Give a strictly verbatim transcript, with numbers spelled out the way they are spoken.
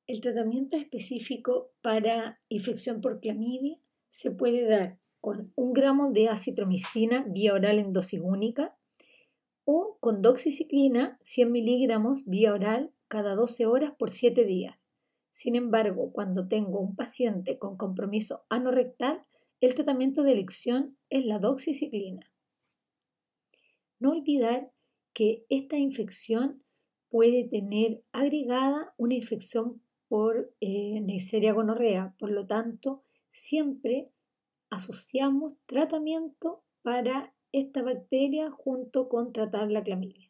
El tratamiento específico para infección por clamidia se puede dar con un gramo de acitromicina vía oral en dosis única o con doxiciclina cien miligramos vía oral cada doce horas por siete días. Sin embargo, cuando tengo un paciente con compromiso anorrectal, el tratamiento de elección es la doxiciclina. No olvidar que esta infección puede tener agregada una infección por eh, Neisseria gonorrea, por lo tanto, siempre asociamos tratamiento para esta bacteria junto con tratar la clamidia.